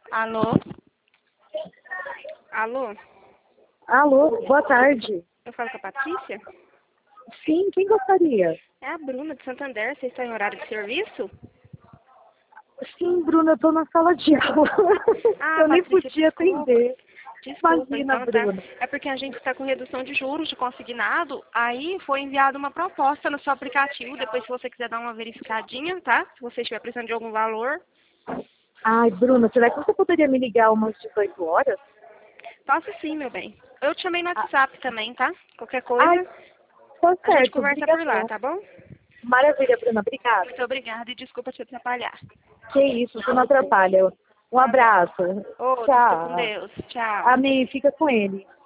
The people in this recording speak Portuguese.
Alô? Alô? Alô, boa tarde. Eu falo com a Patrícia? Sim, quem gostaria? É a Bruna de Santander. Você está em horário de serviço? Sim, Bruna, eu tô na sala de aula. Ah, Eu nem Patrícia, podia desculpa. atender. Desculpa, Imagina, então tá. Bruna. É porque a gente está com redução de juros de consignado. Aí foi enviada uma proposta no seu aplicativo. Depois, se você quiser dar uma verificadinha, tá? Se você estiver precisando de algum valor. Ai, Bruna, será que você poderia me ligar umas 18 horas? Posso sim, meu bem. Eu te chamei no Ah, WhatsApp também, tá? Qualquer ai, coisa, tá a gente certo, conversa por lá, obrigadão. tá bom? Maravilha, Bruna, obrigada. Muito obrigada e desculpa te atrapalhar. Que isso, você não atrapalha. Um Tá bom. abraço. Outro, fica com Tchau. Deus. Tchau. Amém, fica com ele.